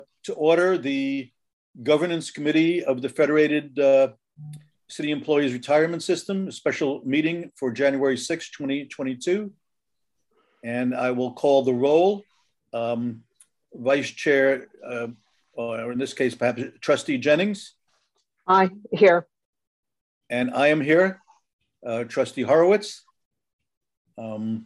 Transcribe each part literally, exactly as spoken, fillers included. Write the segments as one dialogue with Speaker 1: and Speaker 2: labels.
Speaker 1: to order the Governance Committee of the Federated uh, City Employees Retirement System, a special meeting for January sixth, twenty twenty-two. And I will call the roll. Um, Vice Chair, uh, or in this case, perhaps Trustee Jennings.
Speaker 2: Aye, here.
Speaker 1: And I am here, uh, Trustee Horowitz. Um,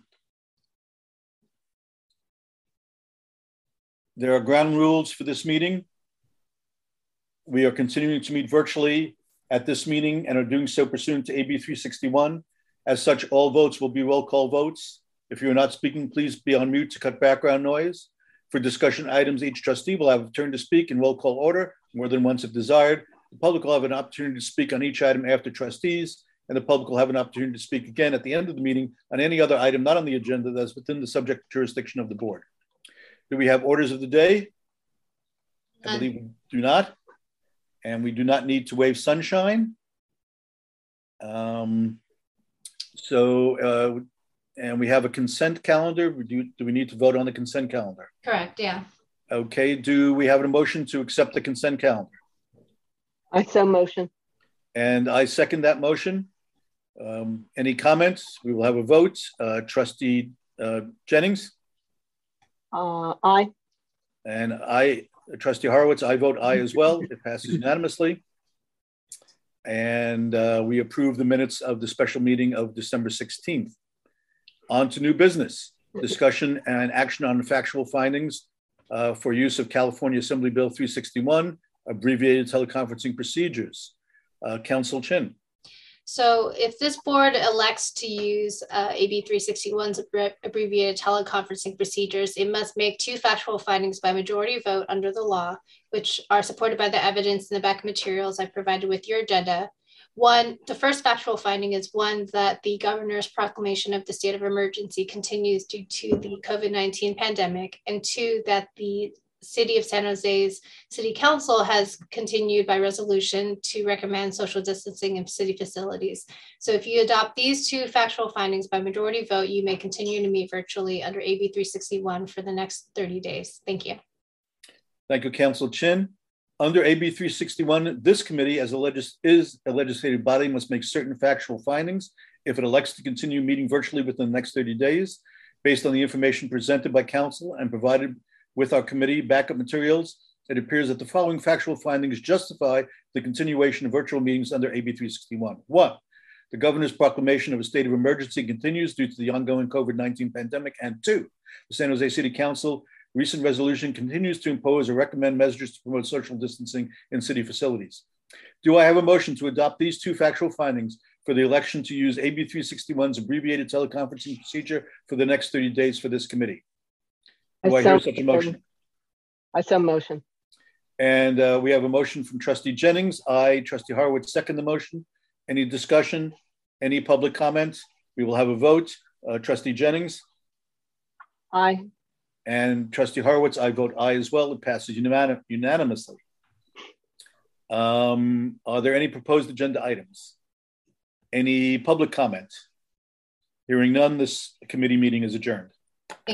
Speaker 1: there are ground rules for this meeting. We are continuing to meet virtually at this meeting and are doing so pursuant to A B three sixty-one. As such, all votes will be roll call votes. If you are not speaking, please be on mute to cut background noise. For discussion items, each trustee will have a turn to speak in roll call order, more than once if desired. The public will have an opportunity to speak on each item after trustees, and the public will have an opportunity to speak again at the end of the meeting on any other item not on the agenda that's within the subject jurisdiction of the board. Do we have orders of the day? I believe we do not. And we do not need to waive sunshine. Um, so, uh, and we have a consent calendar. Do, do we need to vote on the consent calendar?
Speaker 3: Correct, yeah.
Speaker 1: Okay, do we have a motion to accept the consent calendar?
Speaker 2: I so motion.
Speaker 1: And I second that motion. Um, any comments? We will have a vote. Uh, Trustee uh, Jennings?
Speaker 2: Uh, aye.
Speaker 1: And I, Trustee Horowitz, I vote aye as well. It passes unanimously. And uh, we approve the minutes of the special meeting of December sixteenth. On to new business. Discussion and action on factual findings uh, for use of California Assembly Bill three sixty-one, abbreviated teleconferencing procedures. Uh, Council Chin.
Speaker 3: So if this board elects to use uh, A B three sixty-one's abbreviated teleconferencing procedures, it must make two factual findings by majority vote under the law, which are supported by the evidence in the back materials I provided with your agenda. One, the first factual finding is one that the governor's proclamation of the state of emergency continues due to the COVID nineteen pandemic, and two, that the City of San Jose's City Council has continued by resolution to recommend social distancing in city facilities. So if you adopt these two factual findings by majority vote, you may continue to meet virtually under A B three sixty-one for the next thirty days. Thank you.
Speaker 1: Thank you, Council Chin. Under A B three sixty-one, this committee as a legis is a legislative body must make certain factual findings if it elects to continue meeting virtually within the next thirty days, based on the information presented by council and provided with our committee backup materials. It appears that the following factual findings justify the continuation of virtual meetings under A B three sixty-one. One, the governor's proclamation of a state of emergency continues due to the ongoing COVID nineteen pandemic. And two, the San Jose City Council recent resolution continues to impose or recommend measures to promote social distancing in city facilities. Do I have a motion to adopt these two factual findings for the election to use A B three sixty-one's abbreviated teleconferencing procedure for the next thirty days for this committee? Do I, I hear such a motion?
Speaker 2: I so motion.
Speaker 1: And uh, we have a motion from Trustee Jennings. I, Trustee Horowitz, second the motion. Any discussion? Any public comments? We will have a vote. Uh, Trustee Jennings?
Speaker 2: Aye.
Speaker 1: And Trustee Horowitz, I vote aye as well. It passes unanim unanimously. Um, are there any proposed agenda items? Any public comment? Hearing none, this committee meeting is adjourned.